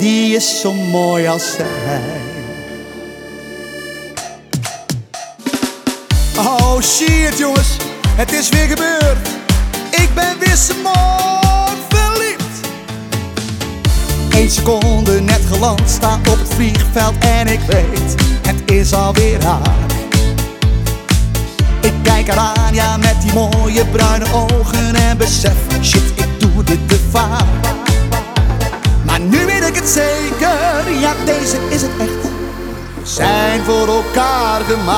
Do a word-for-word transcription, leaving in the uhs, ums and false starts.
die is zo mooi als zij. Oh shit jongens, het is weer gebeurd. Ik ben weer smoor verliefd. Eén seconde net geland, sta op het vliegveld en ik weet, het is alweer haar. Ik kijk haar aan, ja, met die mooie bruine ogen en besef, shit, ik doe dit te vaak. Maar nu weet ik het zeker, ja, deze is het echt. We zijn voor elkaar gemaakt.